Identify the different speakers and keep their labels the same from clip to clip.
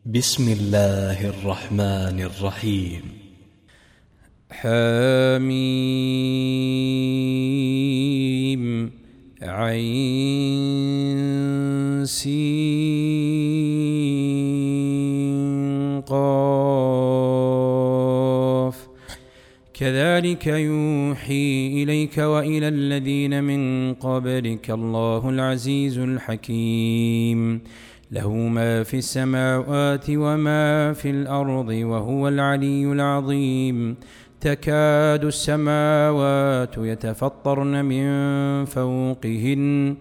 Speaker 1: بسم الله الرحمن الرحيم.
Speaker 2: حميم عين سين قاف كذلك يوحي إليك وإلى الذين من قبلك الله العزيز الحكيم له ما في السماوات وما في الأرض وهو العلي العظيم. تكاد السماوات يتفطرن من فوقهن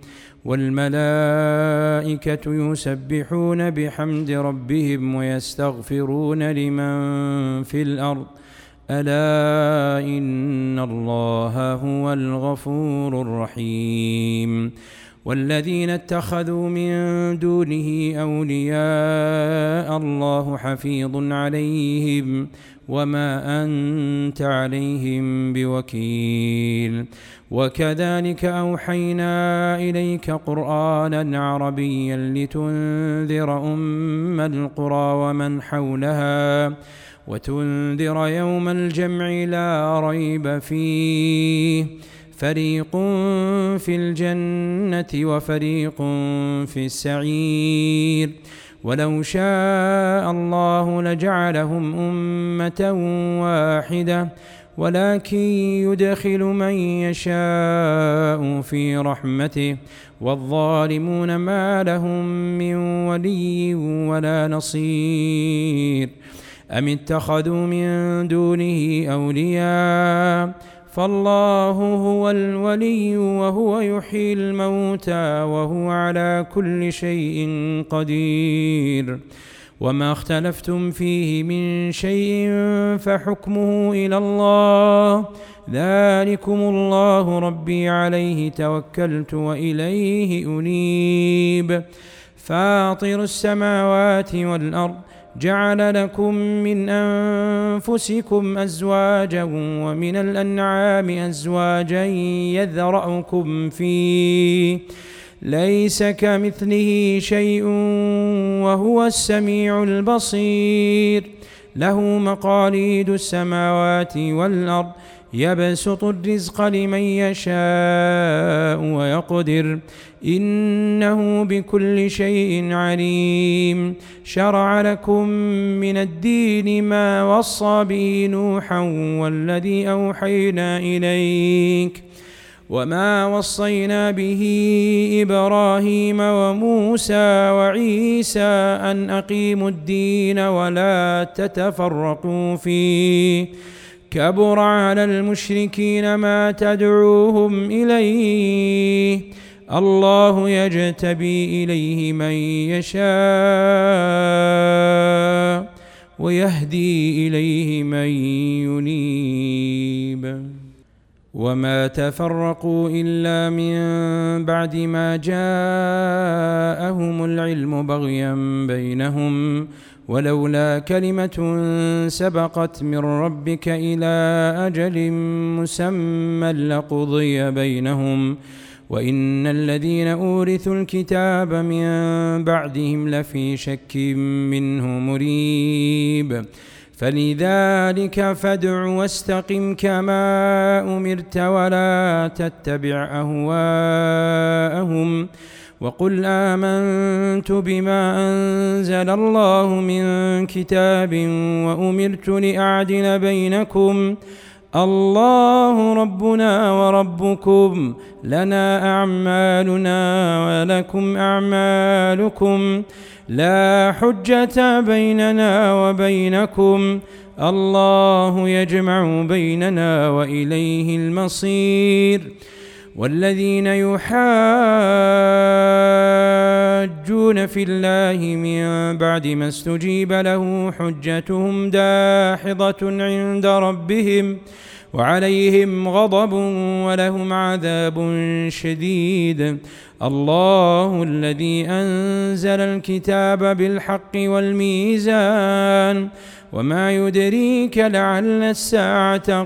Speaker 2: والملائكة يسبحون بحمد ربهم ويستغفرون لمن في الأرض ألا إن الله هو الغفور الرحيم. والذين اتخذوا من دونه أولياء الله حفيظ عليهم وما أنت عليهم بوكيل. وكذلك أوحينا إليك قرآنا عربيا لتنذر أم القرى ومن حولها وتنذر يوم الجمع لا ريب فيه فريق في الجنة وفريق في السعير. ولو شاء الله لجعلهم أمة واحدة ولكن يدخل من يشاء في رحمته والظالمون ما لهم من ولي ولا نصير. أم اتخذوا من دونه أولياء فالله هو الولي وهو يحيي الموتى وهو على كل شيء قدير. وما اختلفتم فيه من شيء فحكمه إلى الله ذلكم الله ربي عليه توكلت وإليه أنيب. فاطر السماوات والأرض جعل لكم من أنفسكم أزواجا ومن الأنعام أزواجا يذرأكم فيه ليس كمثله شيء وهو السميع البصير. له مقاليد السماوات والأرض يبسط الرزق لمن يشاء ويقدر إنه بكل شيء عليم. شرع لكم من الدين ما وصى به نوحا والذي أوحينا إليك وما وصينا به إبراهيم وموسى وعيسى أن أقيموا الدين ولا تتفرقوا فيه كبر على المشركين ما تدعوهم إليه الله يجتبي إليه من يشاء ويهدي إليه من ينيب. وما تفرقوا إلا من بعد ما جاءهم العلم بغيا بينهم ولولا كلمة سبقت من ربك إلى أجل مسمى لقضي بينهم وإن الذين أورثوا الكتاب من بعدهم لفي شك منه مريب. فلذلك فادع واستقم كما أمرت ولا تتبع أهواءهم وقل آمنت بما أنزل الله من كتاب وأمرت لأعدل بينكم الله ربنا وربكم لنا أعمالنا ولكم أعمالكم لا حجة بيننا وبينكم الله يجمع بيننا وإليه المصير. والذين يحاجون في الله من بعد ما استجيب له حجتهم داحضة عند ربهم وعليهم غضب ولهم عذاب شديد. الله الذي أنزل الكتاب بالحق والميزان وما يدريك لعل الساعة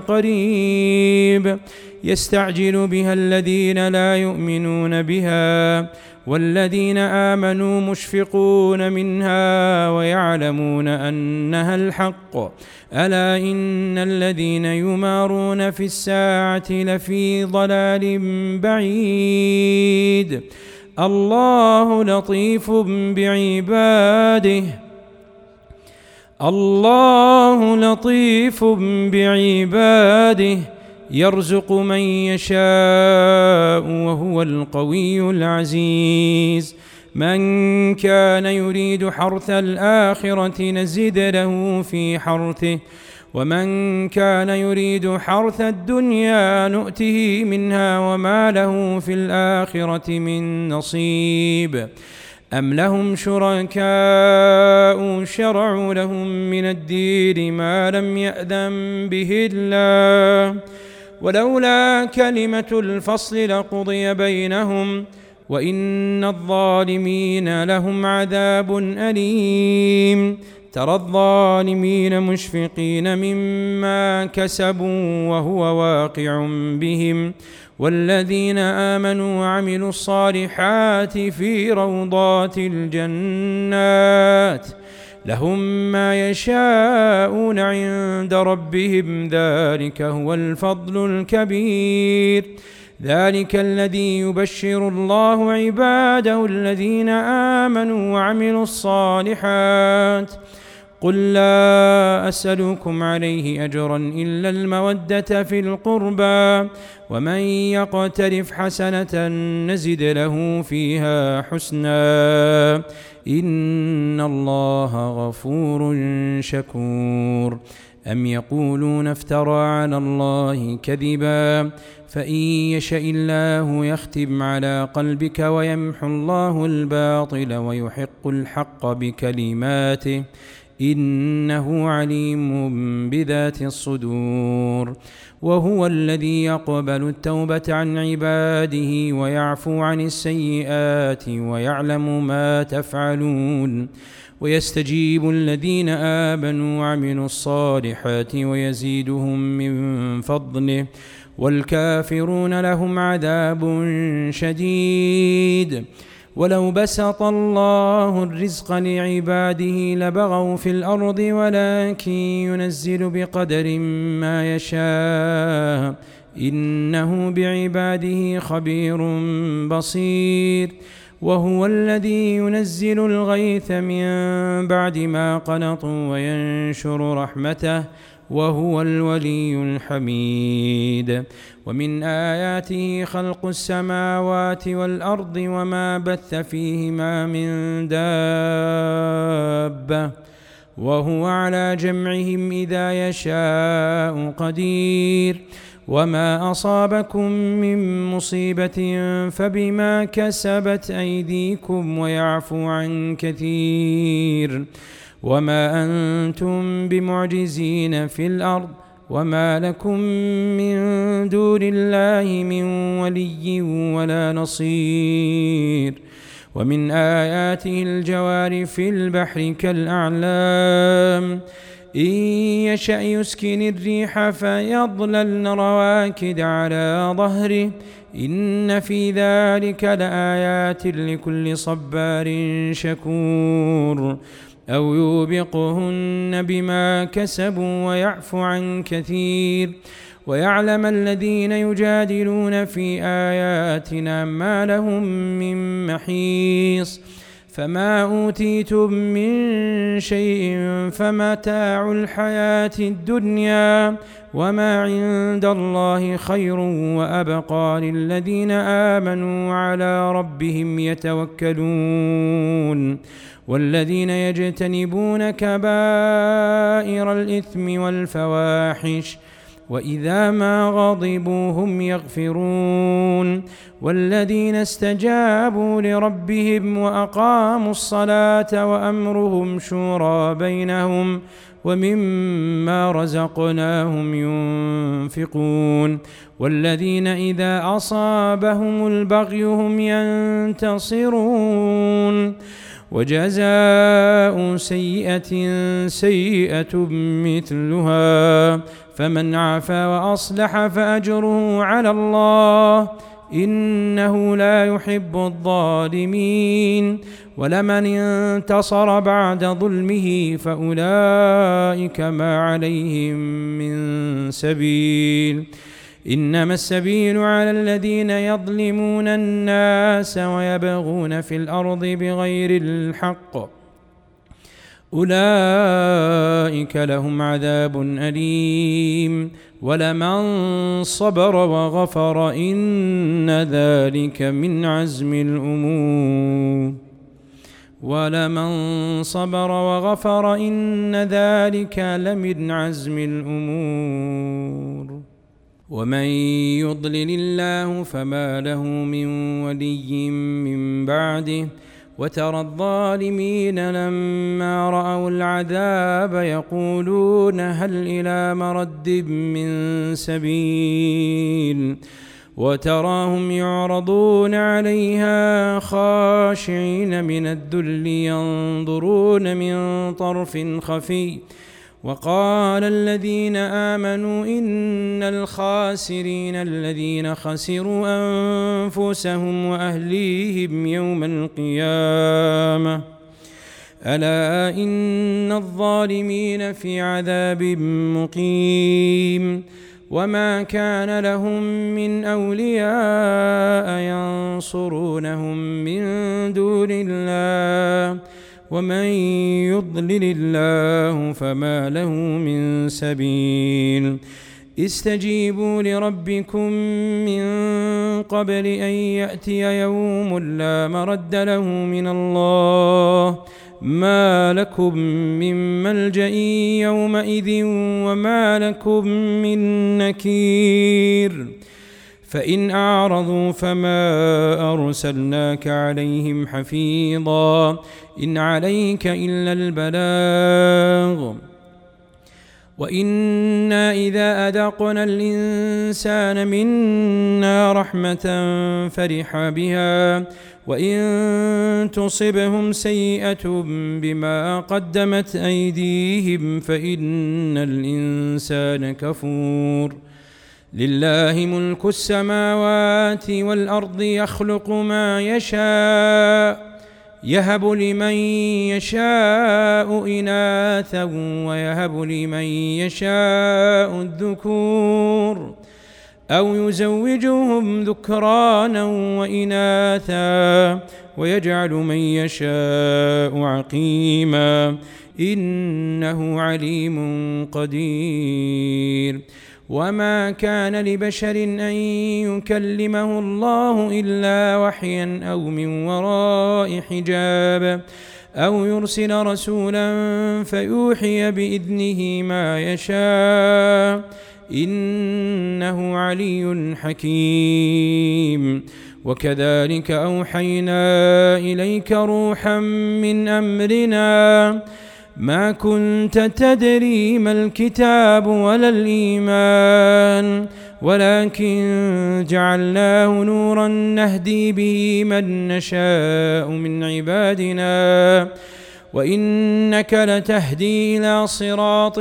Speaker 2: قريب. يستعجل بها الذين لا يؤمنون بها والذين آمنوا مشفقون منها ويعلمون أنها الحق. ألا إن الذين يمارون في الساعة لفي ضلال بعيد. الله لطيف بعباده يرزق من يشاء وهو القوي العزيز. من كان يريد حرث الآخرة نزد له في حرثه ومن كان يريد حرث الدنيا نؤته منها وما له في الآخرة من نصيب. أم لهم شركاء شرعوا لهم من الدين ما لم يأذن به الله ولولا كلمة الفصل لقضي بينهم وإن الظالمين لهم عذاب أليم. ترى الظالمين مشفقين مما كسبوا وهو واقع بهم والذين آمنوا وعملوا الصالحات في روضات الجنات لهم ما يشاءون عند ربهم ذلك هو الفضل الكبير. ذلك الذي يبشر الله عباده الذين آمنوا وعملوا الصالحات. قل لا أسألكم عليه أجرا إلا المودة في القربى ومن يقترف حسنة نزد له فيها حسنا إن الله غفور شكور. أم يقولون افترى على الله كذبا فإن يشأ الله يختم على قلبك ويمحو الله الباطل ويحق الحق بكلماته إنه عليم بذات الصدور. وهو الذي يقبل التوبة عن عباده ويعفو عن السيئات ويعلم ما تفعلون ويستجيب الذين آمنوا وعملوا الصالحات ويزيدهم من فضله والكافرون لهم عذاب شديد. ولو بسط الله الرزق لعباده لبغوا في الأرض ولكن ينزل بقدر ما يشاء إنه بعباده خبير بصير. وهو الذي ينزل الغيث من بعد ما قنطوا وينشر رحمته وهو الولي الحميد. ومن آياته خلق السماوات والأرض وما بث فيهما من دابة وهو على جمعهم إذا يشاء قدير. وما أصابكم من مصيبة فبما كسبت أيديكم ويعفو عن كثير. وما أنتم بمعجزين في الأرض وما لكم من دون الله من ولي ولا نصير. ومن آياته الجوار في البحر كالأعلام إن يشأ يسكن الريح فيظللن رواكد على ظهره إن في ذلك لآيات لكل صبار شكور. أو يوبقهن بما كسبوا ويعفو عن كثير. ويعلم الذين يجادلون في آياتنا ما لهم من محيص. فما أوتيتم من شيء فمتاع الحياة الدنيا وما عند الله خير وأبقى للذين آمنوا وعلى ربهم يتوكلون. والذين يجتنبون كبائر الإثم والفواحش وإذا ما غضبوا هم يغفرون. والذين استجابوا لربهم وأقاموا الصلاة وأمرهم شورى بينهم ومما رزقناهم ينفقون. والذين إذا أصابهم البغي هم ينتصرون. وجزاء سيئة سيئة مثلها فمن عفا وأصلح فأجره على الله إنه لا يحب الظالمين. ولمن انتصر بعد ظلمه فأولئك ما عليهم من سبيل. إنما السبيل على الذين يظلمون الناس ويبغون في الأرض بغير الحق، أولئك لهم عذاب أليم. ولمن صبر وغفر إن ذلك من عزم الأمور. ولمن صبر وغفر إن ذلك لمن عزم الأمور. ومن يضلل الله فما له من ولي من بعده. وترى الظالمين لما رأوا العذاب يقولون هل إلى مرد من سبيل. وتراهم يعرضون عليها خاشعين من الذل ينظرون من طرف خفي. وقال الذين آمنوا إن الخاسرين الذين خسروا أنفسهم وأهليهم يوم القيامة ألا إن الظالمين في عذاب مقيم. وما كان لهم من أولياء ينصرونهم من دون الله ومن يضلل الله فما له من سبيل. استجيبوا لربكم من قبل أن يأتي يوم لا مرد له من الله ما لكم من ملجأ يومئذ وما لكم من نكير. فإن أعرضوا فما أرسلناك عليهم حفيظا إن عليك إلا البلاغ. وإنا إذا أذقنا الإنسان منا رحمة فرح بها وإن تصبهم سيئة بما قدمت أيديهم فإن الإنسان كفور. لله ملك السماوات والأرض يخلق ما يشاء يهب لمن يشاء إناثا ويهب لمن يشاء الذكور أو يزوجهم ذكرانا وإناثا ويجعل من يشاء عقيما إنه عليم قدير. وما كان لبشر أن يكلمه الله إلا وحيا أو من وراء حجاب أو يرسل رسولا فيوحي بإذنه ما يشاء إنه علي حكيم. وكذلك أوحينا إليك روحا من أمرنا ما كنت تدري ما الكتاب ولا الإيمان ولكن جعلناه نورا نهدي به من نشاء من عبادنا وإنك لتهدي إلى صراط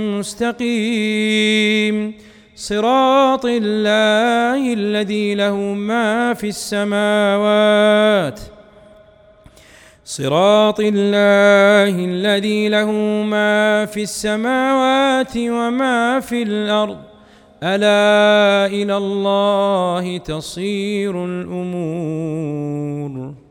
Speaker 2: مستقيم صراط الله الذي له ما في السماوات صراط الله الذي له ما في السماوات وما في الأرض ألا إلى الله تصير الأمور.